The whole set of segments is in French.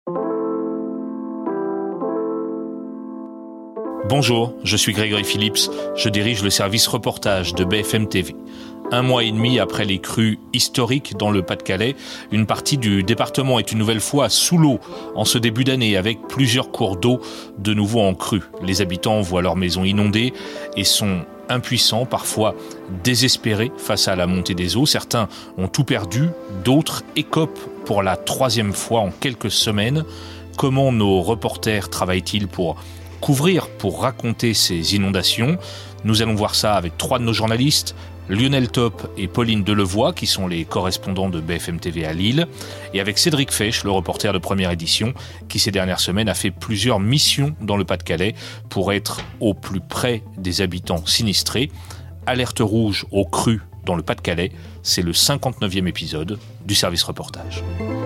Bonjour, je suis Grégory Phillips, je dirige le service reportage de BFM TV. 1 mois et demi après les crues historiques dans le Pas-de-Calais, une partie du département est une nouvelle fois sous l'eau en ce début d'année avec plusieurs cours d'eau de nouveau en crue. Les habitants voient leurs maisons inondées et sont impuissants, parfois désespérés face à la montée des eaux. Certains ont tout perdu, d'autres écopent pour la 3e fois en quelques semaines. Comment nos reporters travaillent-ils pour couvrir, pour raconter ces inondations? Nous allons voir ça avec 3 de nos journalistes, Lionel Top et Pauline Delevoye, qui sont les correspondants de BFM TV à Lille, et avec Cédric Fesch, le reporter de Première Édition, qui ces dernières semaines a fait plusieurs missions dans le Pas-de-Calais pour être au plus près des habitants sinistrés. Alerte rouge aux crues dans le Pas-de-Calais, c'est le 59e épisode du service reportage.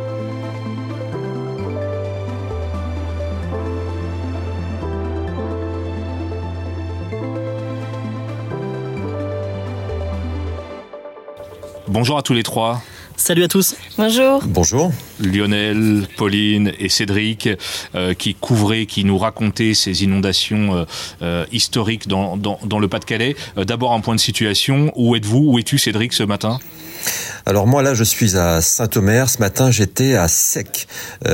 Bonjour à tous les 3. Salut à tous. Bonjour. Bonjour. Lionel, Pauline et Cédric qui couvraient, qui nous racontaient ces inondations historiques dans le Pas-de-Calais. D'abord un point de situation. Où êtes-vous? Où es-tu, Cédric, ce matin? Alors moi là je suis à Saint-Omer. Ce matin j'étais à Sec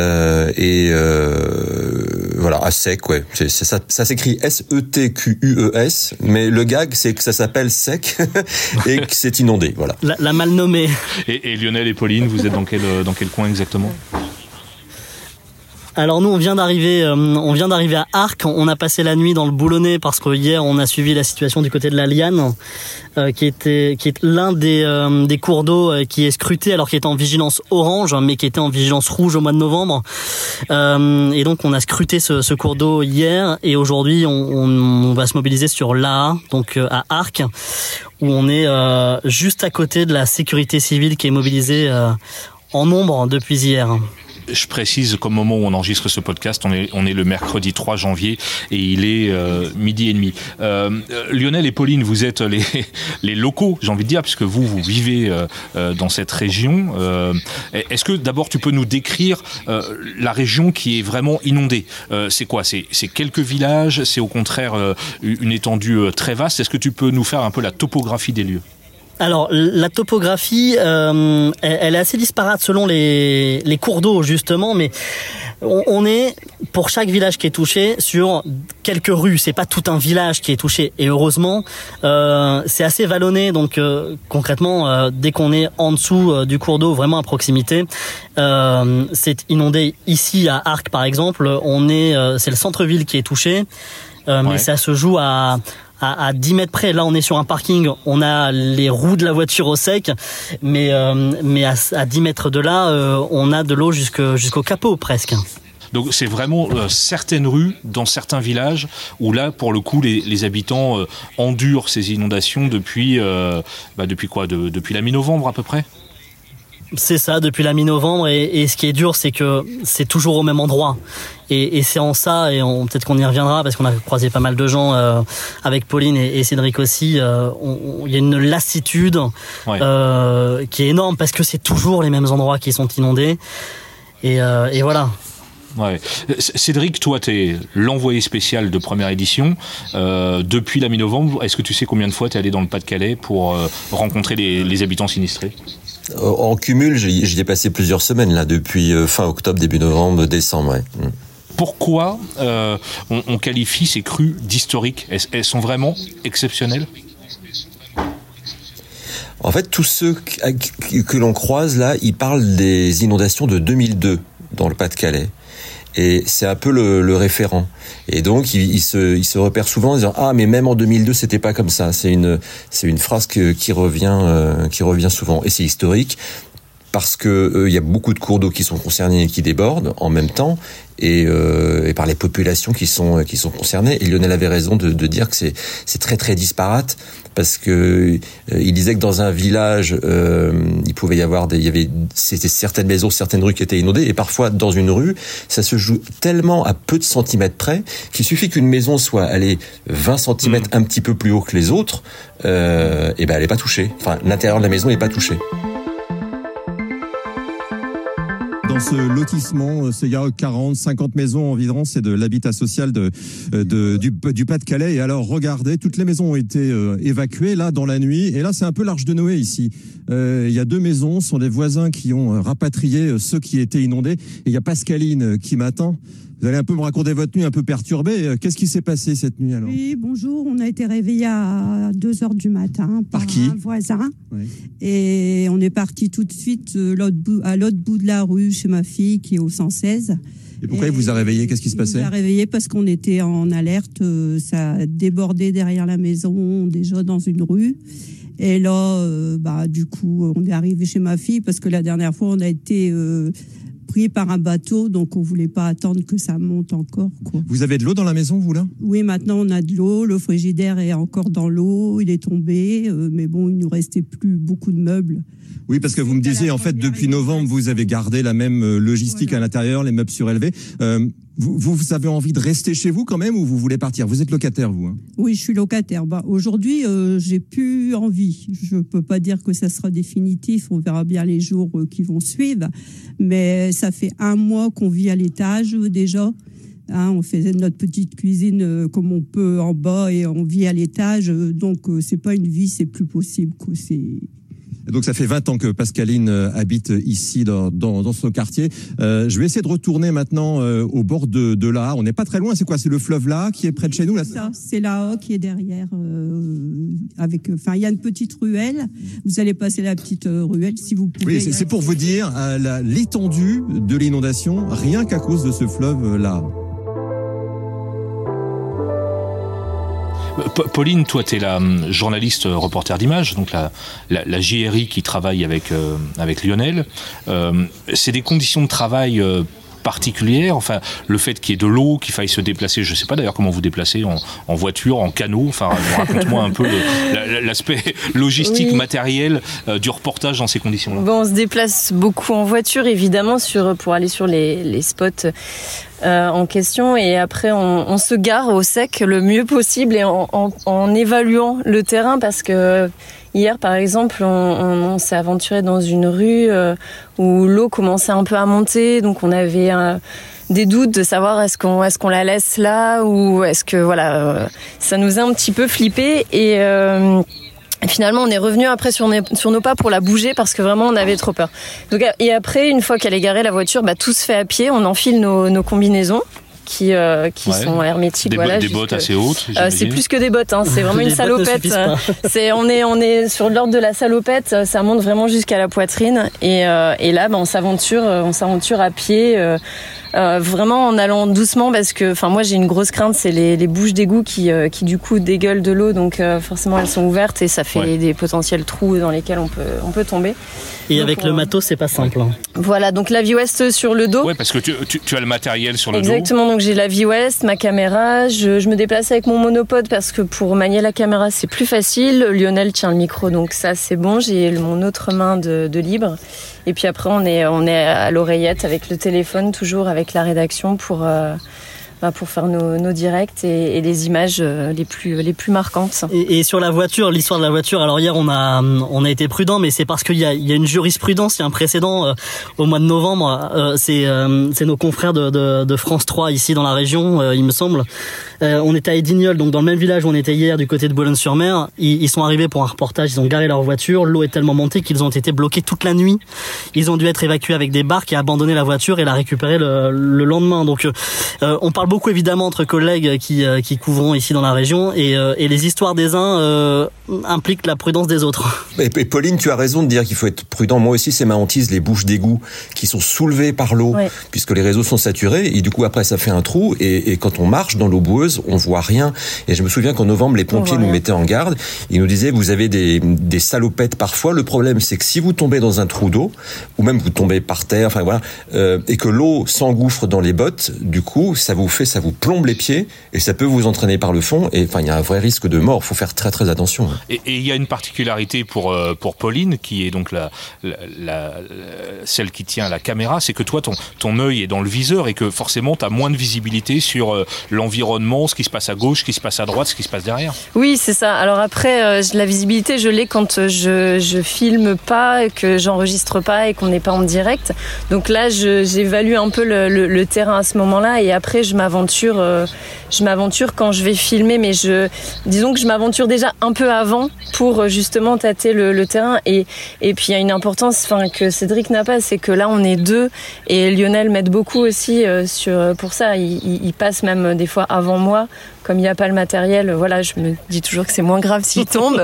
voilà, à Sec, ouais. C'est ça, ça s'écrit S-E-T-Q-U-E-S, mais le gag c'est que ça s'appelle Sec et que c'est inondé, voilà. La mal nommée. Et Lionel et Pauline, vous êtes dans quel coin exactement? Alors nous on vient d'arriver à Arques. On a passé la nuit dans le Boulonnais parce que hier on a suivi la situation du côté de la Liane, qui est l'un des cours d'eau qui est scruté alors qu'il était en vigilance orange, mais qui était en vigilance rouge au mois de novembre. Et donc on a scruté ce cours d'eau hier et aujourd'hui on va se mobiliser sur l'Aa, donc à Arques, où on est juste à côté de la sécurité civile qui est mobilisée en nombre depuis hier. Je précise qu'au moment où on enregistre ce podcast, on est le mercredi 3 janvier et il est 12h30. Lionel et Pauline, vous êtes les locaux, j'ai envie de dire, puisque vous vivez dans cette région. Est-ce que d'abord tu peux nous décrire la région qui est vraiment inondée? C'est quoi? C'est quelques villages? C'est au contraire une étendue très vaste? Est-ce que tu peux nous faire un peu la topographie des lieux? Alors la topographie, elle est assez disparate selon les cours d'eau justement, mais on est pour chaque village qui est touché sur quelques rues. C'est pas tout un village qui est touché et heureusement c'est assez vallonné, donc concrètement dès qu'on est en dessous du cours d'eau, vraiment à proximité, c'est inondé. Ici à Arques par exemple, c'est le centre-ville qui est touché, mais ça se joue à 10 mètres près. Là, on est sur un parking, on a les roues de la voiture au sec, mais à 10 mètres de là, on a de l'eau jusqu'au capot presque. Donc c'est vraiment certaines rues dans certains villages où là, pour le coup, les habitants endurent ces inondations depuis quoi, depuis la mi-novembre à peu près? C'est ça, depuis la mi-novembre, et ce qui est dur, c'est que c'est toujours au même endroit. Et c'est en ça, et peut-être qu'on y reviendra, parce qu'on a croisé pas mal de gens avec Pauline et Cédric aussi, il y a une lassitude qui est énorme, parce que c'est toujours les mêmes endroits qui sont inondés. Et voilà. Ouais. Cédric, toi, tu es l'envoyé spécial de Première Édition. Depuis la mi-novembre, est-ce que tu sais combien de fois tu es allé dans le Pas-de-Calais pour rencontrer les habitants sinistrés? En cumul, j'y ai passé plusieurs semaines là, depuis fin octobre, début novembre, décembre. Ouais. Pourquoi on qualifie ces crues d'historiques? Elles sont vraiment exceptionnelles? En fait, tous ceux que l'on croise là, ils parlent des inondations de 2002 dans le Pas-de-Calais. Et c'est un peu le référent. Et donc, il se repère souvent en disant « Ah, mais même en 2002, c'était pas comme ça ». C'est une phrase qui revient souvent. Et c'est historique parce que il y a beaucoup de cours d'eau qui sont concernés et qui débordent en même temps. Et par les populations qui sont concernées. Et Lionel avait raison de dire que c'est très très disparate, parce que il disait que dans un village il pouvait y avoir c'était certaines maisons, certaines rues qui étaient inondées, et parfois dans une rue ça se joue tellement à peu de centimètres près qu'il suffit qu'une maison soit allée 20 centimètres un petit peu plus haut que les autres, et ben elle est pas touchée. Enfin, l'intérieur de la maison n'est pas touché. Dans ce lotissement, il y a 40, 50 maisons environ, c'est de l'habitat social du Pas-de-Calais. Et alors, regardez, toutes les maisons ont été évacuées là dans la nuit. Et là, c'est un peu l'Arche de Noé ici. Il y a 2 maisons, ce sont les voisins qui ont rapatrié ceux qui étaient inondés. Et il y a Pascaline qui m'attend. Vous allez un peu me raconter votre nuit un peu perturbée. Qu'est-ce qui s'est passé cette nuit alors ? Oui, bonjour. On a été réveillés à 2h du matin par qui ? Un voisin. Oui. Et on est parti tout de suite à l'autre bout de la rue chez ma fille qui est au 116. Et pourquoi il vous a réveillé ? Qu'est-ce qui se passait ? Il nous a réveillé parce qu'on était en alerte. Ça a débordé derrière la maison, déjà dans une rue. Et là, du coup, on est arrivé chez ma fille parce que la dernière fois, on a été pris par un bateau, donc on voulait pas attendre que ça monte encore, quoi. Vous avez de l'eau dans la maison, vous, là ? Oui, maintenant on a de l'eau, le frigidaire est encore dans l'eau, il est tombé, mais bon, il nous restait plus beaucoup de meubles. Oui, parce que vous me disiez, en fait, depuis novembre, vous avez gardé la même logistique à l'intérieur, les meubles surélevés. Vous avez envie de rester chez vous quand même ou vous voulez partir ? Vous êtes locataire, vous, hein ? Oui, je suis locataire. Aujourd'hui, j'ai plus envie. Je peux pas dire que ça sera définitif. On verra bien les jours qui vont suivre. Mais ça fait 1 mois qu'on vit à l'étage déjà. On fait notre petite cuisine comme on peut en bas et on vit à l'étage. Donc, c'est pas une vie, c'est plus possible, quoi. Et donc ça fait 20 ans que Pascaline habite ici dans ce quartier. Je vais essayer de retourner maintenant au bord de l'Aa. On n'est pas très loin, c'est quoi ? C'est le fleuve l'Aa qui est près de chez nous là ? C'est l'Aa qui est derrière. Il y a une petite ruelle. Vous allez passer la petite ruelle si vous pouvez. Oui, c'est pour vous dire l'étendue de l'inondation, rien qu'à cause de ce fleuve l'Aa. Pauline, toi, tu es la journaliste reporter d'images, donc la JRI qui travaille avec Lionel. C'est des conditions de travail particulières, enfin le fait qu'il y ait de l'eau, qu'il faille se déplacer, je ne sais pas d'ailleurs comment vous déplacez, en voiture, en canot, enfin raconte-moi un peu l'aspect logistique, matériel du reportage dans ces conditions-là. Bon, on se déplace beaucoup en voiture évidemment pour aller sur les spots en question, et après on se gare au sec le mieux possible et en évaluant le terrain, parce que hier, par exemple, on s'est aventuré dans une rue où l'eau commençait un peu à monter, donc on avait des doutes de savoir est-ce qu'on la laisse là ou est-ce que ça nous a un petit peu flippé, et finalement, on est revenu après sur nos pas pour la bouger parce que vraiment on avait trop peur. Donc, et après, une fois qu'elle est garée la voiture, tout se fait à pied, on enfile nos combinaisons qui sont hermétiques. Des bottes assez hautes. C'est plus que des bottes, c'est vraiment une salopette. On est sur l'ordre de la salopette, ça monte vraiment jusqu'à la poitrine, et là, on s'aventure à pied. Vraiment en allant doucement, parce que moi j'ai une grosse crainte, c'est les bouches d'égout qui du coup dégueulent de l'eau, donc forcément elles sont ouvertes et ça fait des potentiels trous dans lesquels on peut tomber. Et donc, avec le matos c'est pas simple. Voilà, donc la ViewEst sur le dos. Ouais, parce que tu as le matériel sur le dos. Exactement, donc j'ai la ViewEst, ma caméra, je me déplace avec mon monopode parce que pour manier la caméra c'est plus facile. Lionel tient le micro, donc ça c'est bon, j'ai mon autre main de libre. Et puis après on est à l'oreillette avec le téléphone, toujours avec la rédaction pour faire nos directs et les images les plus marquantes. Et sur la voiture, l'histoire de la voiture, alors hier on a été prudent, mais c'est parce qu'il y a une jurisprudence, il y a un précédent au mois de novembre, c'est nos confrères de France 3 ici dans la région, il me semble. On était à Edignolles, donc dans le même village où on était hier du côté de Boulogne-sur-Mer. Ils sont arrivés pour un reportage, ils ont garé leur voiture, l'eau est tellement montée qu'ils ont été bloqués toute la nuit. Ils ont dû être évacués avec des barques et abandonner la voiture et la récupérer le lendemain. Donc on parle beaucoup évidemment entre collègues qui couvrons ici dans la région, et les histoires des uns impliquent la prudence des autres. Et Pauline, tu as raison de dire qu'il faut être prudent. Moi aussi, c'est ma hantise, les bouches d'égout qui sont soulevées par l'eau, puisque les réseaux sont saturés, et du coup après ça fait un trou, et quand on marche dans l'eau boueuse, on voit rien. Et je me souviens qu'en novembre, les pompiers nous mettaient en garde. Ils nous disaient, vous avez des salopettes parfois. Le problème, c'est que si vous tombez dans un trou d'eau, ou même vous tombez par terre, et que l'eau s'engouffre dans les bottes, du coup, ça vous bouffez, ça vous plombe les pieds et ça peut vous entraîner par le fond. Et enfin, il y a un vrai risque de mort. Il faut faire très très attention. Et il y a une particularité pour Pauline, qui est donc celle qui tient la caméra, c'est que toi, ton œil est dans le viseur et que forcément, tu as moins de visibilité sur l'environnement, ce qui se passe à gauche, ce qui se passe à droite, ce qui se passe derrière. Oui, c'est ça. Alors après, la visibilité, je l'ai quand je filme pas, que j'enregistre pas et qu'on n'est pas en direct. Donc là, j'évalue un peu le terrain à ce moment-là et après je m'aventure quand je vais filmer, mais disons que je m'aventure déjà un peu avant pour justement tâter le terrain et puis il y a une importance que Cédric n'a pas, c'est que là on est deux et Lionel m'aide beaucoup aussi pour ça, il passe même des fois avant moi. Comme il n'y a pas le matériel, voilà, je me dis toujours que c'est moins grave s'il tombe.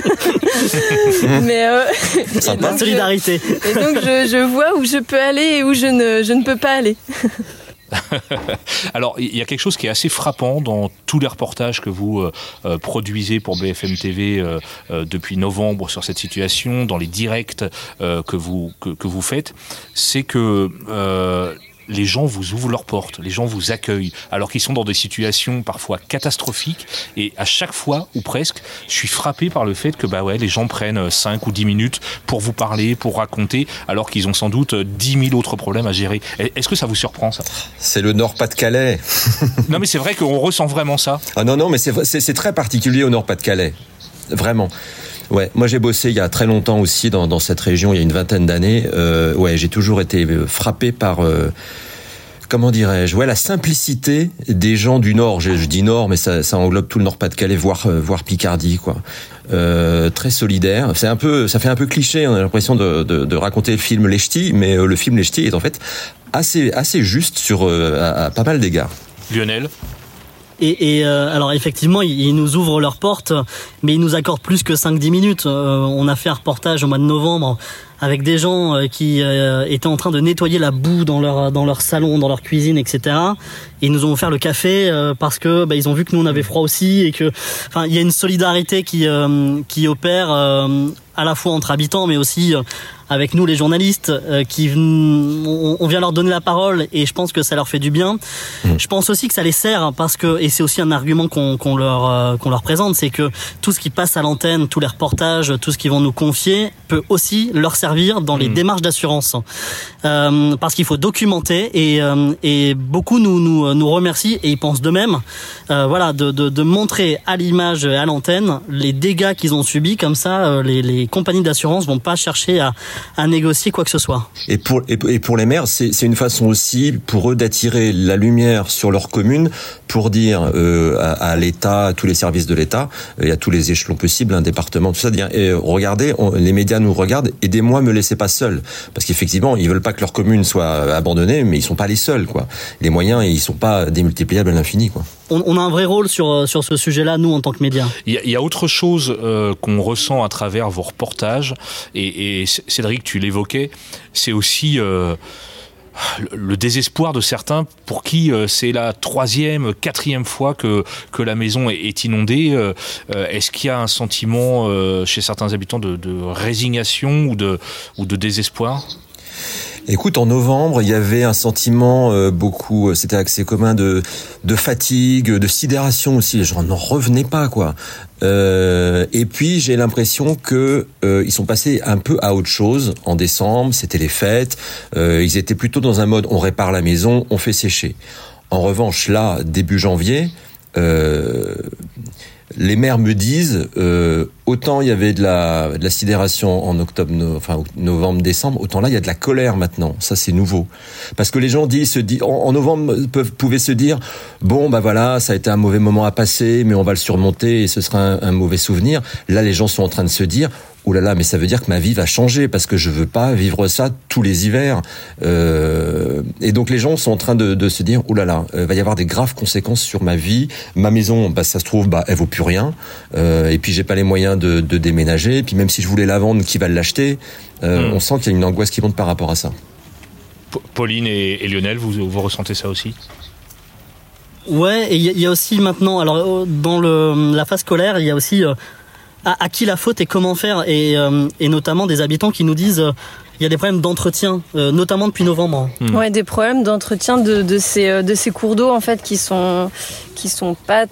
Mais la solidarité. Et donc je vois où je peux aller et où je ne peux pas aller. Alors, il y a quelque chose qui est assez frappant dans tous les reportages que vous produisez pour BFM TV depuis novembre sur cette situation, dans les directs que vous faites, c'est que les gens vous ouvrent leurs portes, les gens vous accueillent, alors qu'ils sont dans des situations parfois catastrophiques. Et à chaque fois, ou presque, je suis frappé par le fait que les gens prennent 5 ou 10 minutes pour vous parler, pour raconter, alors qu'ils ont sans doute 10 000 autres problèmes à gérer. Est-ce que ça vous surprend, ça ? C'est le Nord-Pas-de-Calais. Non, mais c'est vrai qu'on ressent vraiment ça. Ah non, mais c'est très particulier au Nord-Pas-de-Calais. Vraiment. Ouais, moi j'ai bossé il y a très longtemps aussi dans cette région, il y a une vingtaine d'années. J'ai toujours été frappé par comment dirais-je, la simplicité des gens du Nord. Je dis Nord, mais ça englobe tout le Nord-Pas-de-Calais, voire Picardie, quoi. Très solidaire. Ça fait un peu cliché. On a l'impression de raconter le film Les Ch'tis, mais le film Les Ch'tis est en fait assez juste à pas mal d'égards. Lionel. Et alors effectivement, ils nous ouvrent leurs portes, mais ils nous accordent plus que 5-10 minutes. On a fait un reportage au mois de novembre avec des gens qui étaient en train de nettoyer la boue dans leur salon, dans leur cuisine, etc. Et ils nous ont offert le café parce que ils ont vu que nous on avait froid aussi et que, il y a une solidarité qui opère à la fois entre habitants, mais aussi avec nous les journalistes on vient leur donner la parole et je pense que ça leur fait du bien. Je pense aussi que ça les sert parce que, et c'est aussi un argument qu'on leur présente, c'est que tout ce qui passe à l'antenne, tous les reportages, tout ce qu'ils vont nous confier peut aussi leur servir dans les démarches d'assurance, parce qu'il faut documenter et beaucoup nous remercient et ils pensent de même, de montrer à l'image et à l'antenne les dégâts qu'ils ont subis. Comme ça, les compagnies d'assurance vont pas chercher à négocier quoi que ce soit. Et pour les maires, c'est une façon aussi pour eux d'attirer la lumière sur leur commune pour dire à l'État, à tous les services de l'État et à tous les échelons possibles, un département, tout ça, dire regardez, les médias nous regardent, aidez-moi, me laissez pas seul, parce qu'effectivement ils veulent pas que leur commune soit abandonnée, mais ils sont pas les seuls, quoi. Les moyens, ils sont pas démultipliables à l'infini, quoi. On a un vrai rôle sur ce sujet-là, nous, en tant que médias. Il y a autre chose qu'on ressent à travers vos reportages, et Cédric, tu l'évoquais, c'est aussi le désespoir de certains pour qui c'est la 3e, 4e fois que la maison est inondée. Est-ce qu'il y a un sentiment chez certains habitants de résignation ou de désespoir ? Écoute, en novembre, il y avait un sentiment c'était assez commun de fatigue, de sidération aussi. Les gens n'en revenaient pas, quoi. Et puis j'ai l'impression que ils sont passés un peu à autre chose. En décembre, c'était les fêtes. Ils étaient plutôt dans un mode on répare la maison, on fait sécher. En revanche, là, début janvier, les maires me disent autant il y avait de la sidération en novembre, décembre, autant là il y a de la colère maintenant. Ça c'est nouveau, parce que les gens en novembre pouvaient se dire bon ça a été un mauvais moment à passer, mais on va le surmonter et ce sera un mauvais souvenir. Là les gens sont en train de se dire oh là là, mais ça veut dire que ma vie va changer parce que je veux pas vivre ça tous les hivers. Et donc les gens sont en train de se dire oh là là, va y avoir des graves conséquences sur ma vie. Ma maison, ça se trouve, elle vaut plus rien. Et puis j'ai pas les moyens de déménager. Et puis même si je voulais la vendre, qui va l'acheter? On sent qu'il y a une angoisse qui monte par rapport à ça. Pauline et Lionel, vous ressentez ça aussi? Ouais, et il y a aussi maintenant, alors dans la phase scolaire, il y a aussi à qui la faute et comment faire, et notamment des habitants qui nous disent il y a des problèmes d'entretien, notamment depuis novembre. Ouais, des problèmes d'entretien de ces cours d'eau en fait qui sont pas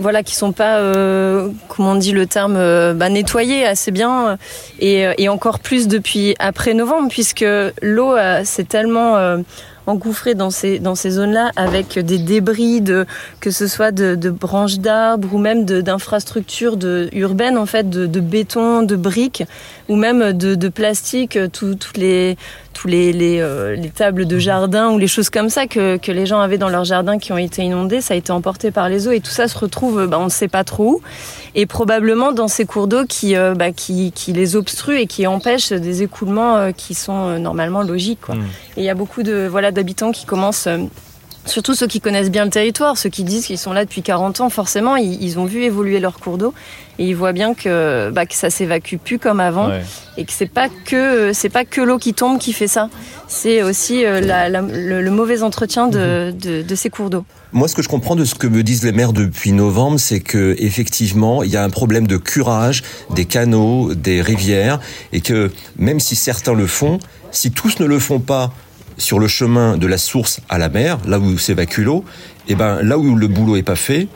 comment on dit le terme, nettoyés assez bien et encore plus depuis après novembre, puisque l'eau c'est tellement engouffré dans ces zones-là avec des débris que ce soit de branches d'arbres ou même d'infrastructures urbaines en fait, de béton, de briques ou même de plastique, toutes les tables de jardin ou les choses comme ça que les gens avaient dans leur jardin qui ont été inondées, ça a été emporté par les eaux et tout ça se retrouve on ne sait pas trop où et probablement dans ces cours d'eau qui les obstruent et qui empêchent des écoulements qui sont normalement logiques quoi. Et il y a beaucoup d'habitants qui commencent surtout ceux qui connaissent bien le territoire, ceux qui disent qu'ils sont là depuis 40 ans, forcément, ils ont vu évoluer leur cours d'eau et ils voient bien que ça s'évacue plus comme avant et que c'est pas que l'eau qui tombe qui fait ça. C'est aussi le mauvais entretien de ces cours d'eau. Moi, ce que je comprends de ce que me disent les maires depuis novembre, c'est que effectivement, il y a un problème de curage des canaux, des rivières, et que même si certains le font, si tous ne le font pas sur le chemin de la source à la mer, là où s'évacue l'eau, et là où le boulot est pas fait,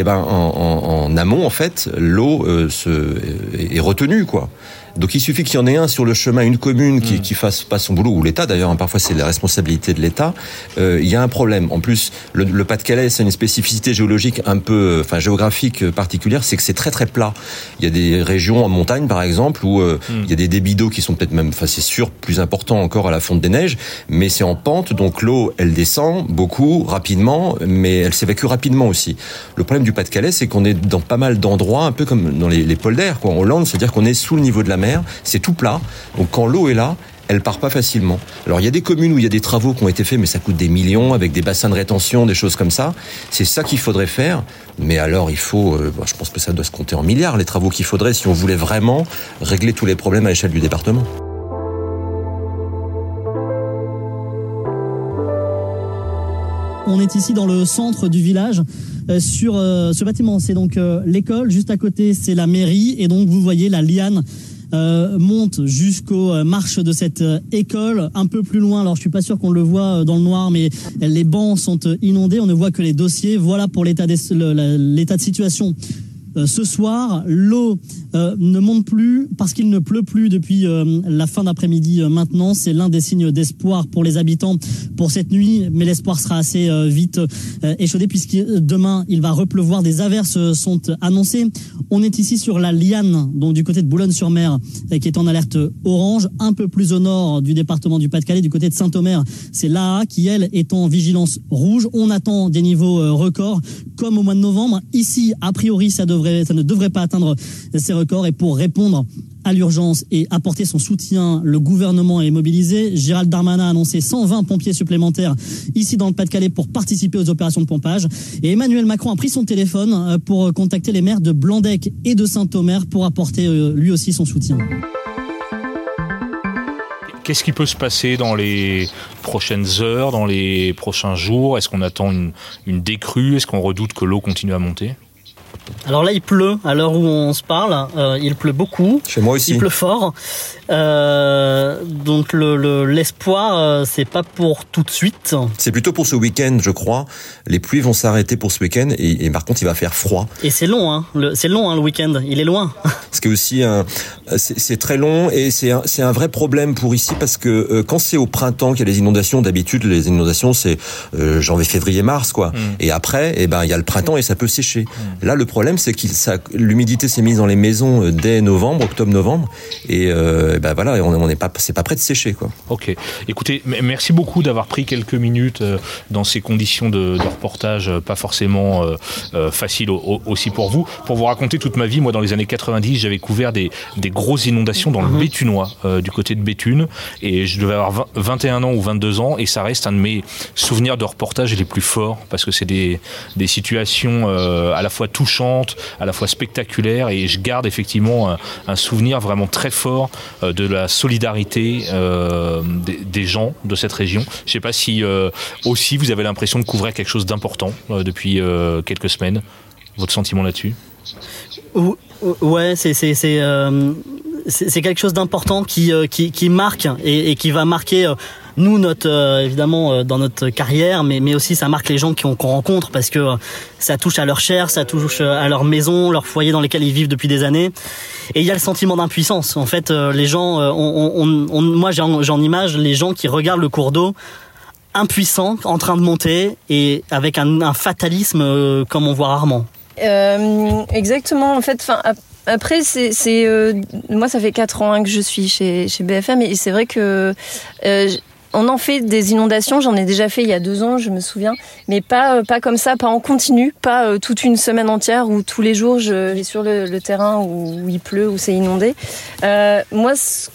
en amont en fait, l'eau est retenue quoi. Donc il suffit qu'il y en ait un sur le chemin, une commune qui fasse pas son boulot, ou l'État d'ailleurs, parfois c'est la responsabilité de l'État, il y a un problème. En plus, le Pas-de-Calais, c'est une spécificité géologique géographique particulière, c'est que c'est très très plat. Il y a des régions en montagne par exemple, où il y a des débits d'eau qui sont peut-être même, c'est sûr, plus importants encore à la fonte des neiges, mais c'est en pente, donc l'eau, elle descend beaucoup, rapidement, mais elle s'évacue rapidement aussi. Le problème du Pas-de-Calais, c'est qu'on est dans pas mal d'endroits, un peu comme dans les polders, quoi, en Hollande, c'est-à-dire qu'on est sous le niveau de la mer, c'est tout plat, donc quand l'eau est là, elle part pas facilement. Alors il y a des communes où il y a des travaux qui ont été faits, mais ça coûte des millions, avec des bassins de rétention, des choses comme ça. C'est ça qu'il faudrait faire, mais alors il faut, je pense que ça doit se compter en milliards, les travaux qu'il faudrait si on voulait vraiment régler tous les problèmes à l'échelle du département. On est ici dans le centre du village, sur ce bâtiment. C'est donc l'école, juste à côté c'est la mairie, et donc vous voyez la liane monte jusqu'aux marches de cette école. Un peu plus loin, alors je suis pas sûr qu'on le voit dans le noir, mais les bancs sont inondés, on ne voit que les dossiers. Voilà pour l'état de situation. Ce soir, l'eau ne monte plus parce qu'il ne pleut plus depuis la fin d'après-midi maintenant. C'est l'un des signes d'espoir pour les habitants pour cette nuit, mais l'espoir sera assez vite échaudé puisque demain il va repleuvoir. Des averses sont annoncées. On est ici sur la Liane, donc du côté de Boulogne-sur-Mer, qui est en alerte orange. Un peu plus au nord du département du Pas-de-Calais, du côté de Saint-Omer, c'est l'Aa qui, elle, est en vigilance rouge. On attend des niveaux records comme au mois de novembre. Ici, a priori, ça ne devrait pas atteindre ces records. Et pour répondre à l'urgence et apporter son soutien, le gouvernement est mobilisé. Gérald Darmanin a annoncé 120 pompiers supplémentaires ici dans le Pas-de-Calais pour participer aux opérations de pompage. Et Emmanuel Macron a pris son téléphone pour contacter les maires de Blandec et de Saint-Omer pour apporter lui aussi son soutien. Qu'est-ce qui peut se passer dans les prochaines heures, dans les prochains jours ? Est-ce qu'on attend une décrue ? Est-ce qu'on redoute que l'eau continue à monter ? Alors là, il pleut à l'heure où on se parle. Il pleut beaucoup. Chez moi aussi. Il pleut fort. Donc l'espoir, c'est pas pour tout de suite. C'est plutôt pour ce week-end, je crois. Les pluies vont s'arrêter pour ce week-end et par contre, il va faire froid. Et c'est long, hein. C'est long, le week-end. Il est loin. Ce qui est aussi c'est très long et c'est un vrai problème pour ici parce que quand c'est au printemps qu'il y a les inondations, d'habitude les inondations c'est janvier, février, mars quoi. Et après, il y a le printemps et ça peut sécher. Là, le problème c'est que l'humidité s'est mise dans les maisons dès octobre-novembre et on n'est pas, c'est pas prêt de sécher quoi. Ok. Écoutez, merci beaucoup d'avoir pris quelques minutes dans ces conditions de reportage pas forcément faciles aussi pour vous raconter toute ma vie. Moi, dans les années 90, j'avais couvert des grosses inondations dans le Béthunois, du côté de Béthune, et je devais avoir 21 ans ou 22 ans, et ça reste un de mes souvenirs de reportage les plus forts, parce que c'est des situations à la fois touchantes, à la fois spectaculaires, et je garde effectivement un souvenir vraiment très fort de la solidarité des gens de cette région. Je ne sais pas si aussi vous avez l'impression de couvrir quelque chose d'important depuis quelques semaines. Votre sentiment là-dessus ? Ouais, c'est quelque chose d'important qui marque et qui va marquer nous évidemment dans notre carrière, mais aussi ça marque les gens qu'on rencontre parce que ça touche à leur chair, ça touche à leur maison, leur foyer dans lesquels ils vivent depuis des années. Et il y a le sentiment d'impuissance. En fait, les gens, moi j'ai en image les gens qui regardent le cours d'eau impuissant, en train de monter et avec un fatalisme comme on voit rarement. Exactement. En fait, après, moi, ça fait 4 ans que je suis chez BFM et c'est vrai que on en fait des inondations. J'en ai déjà fait il y a 2 ans, je me souviens, mais pas comme ça, pas en continu, pas toute une semaine entière où tous les jours je vais sur le terrain où il pleut, où c'est inondé. Moi,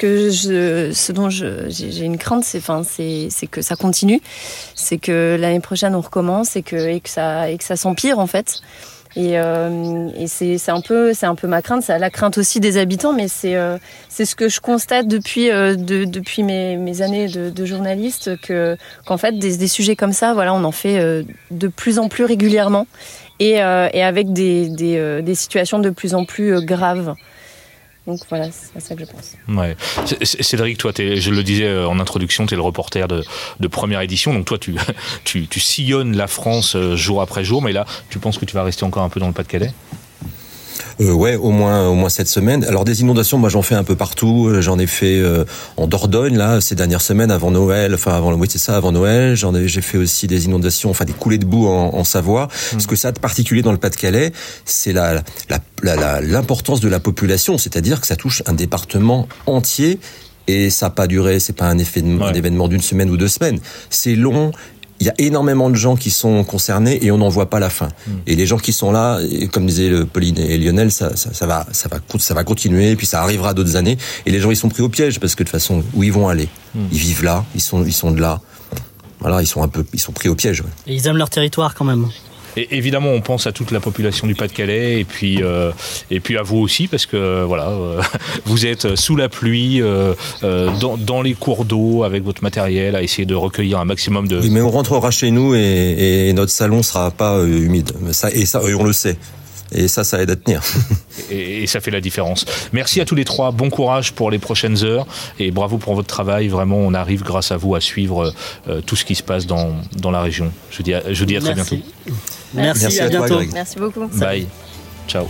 ce dont j'ai une crainte, c'est que ça continue, c'est que l'année prochaine on recommence et que ça s'empire en fait. Et c'est un peu ma crainte, c'est la crainte aussi des habitants, mais c'est ce que je constate depuis mes années de journaliste, qu'en fait des sujets comme ça, voilà, on en fait de plus en plus régulièrement et avec des situations de plus en plus graves. Donc voilà, c'est ça que je pense. Ouais. Cédric, toi, je le disais en introduction, tu es le reporter de première édition. Donc toi, tu sillonnes la France jour après jour. Mais là, tu penses que tu vas rester encore un peu dans le Pas-de-Calais ? Ouais, au moins cette semaine. Alors des inondations, moi j'en fais un peu partout. J'en ai fait en Dordogne là ces dernières semaines avant Noël. Avant Noël. J'ai fait aussi des inondations, des coulées de boue en Savoie. Ce que ça a de particulier dans le Pas-de-Calais, c'est l'importance de la population, c'est-à-dire que ça touche un département entier. Et ça n'a pas duré, c'est pas un événement d'une semaine ou 2 semaines. C'est long. Il y a énormément de gens qui sont concernés et on n'en voit pas la fin. Et les gens qui sont là, comme disaient Pauline et Lionel, ça va continuer, puis ça arrivera d'autres années. Et les gens, ils sont pris au piège parce que de toute façon, où ils vont aller ? Ils vivent là, ils sont de là. Voilà, ils sont pris au piège. Ouais. Et ils aiment leur territoire quand même. Et évidemment, on pense à toute la population du Pas-de-Calais et puis à vous aussi parce que vous êtes sous la pluie, dans les cours d'eau avec votre matériel à essayer de recueillir un maximum de. Oui, mais on rentrera chez nous et notre salon sera pas humide. Et on le sait. Et ça aide à tenir. Et ça fait la différence. Merci à tous les 3. Bon courage pour les prochaines heures et bravo pour votre travail. Vraiment, on arrive grâce à vous à suivre tout ce qui se passe dans la région. Je vous dis à très bientôt. Merci à bientôt. Toi, Greg. Merci beaucoup. Bye. Ciao.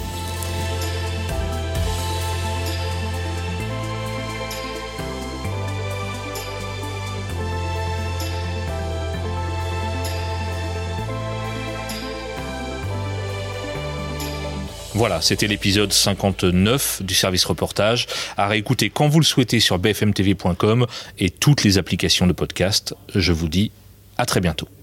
Voilà, c'était l'épisode 59 du service reportage, à réécouter quand vous le souhaitez sur bfmtv.com et toutes les applications de podcast. Je vous dis à très bientôt.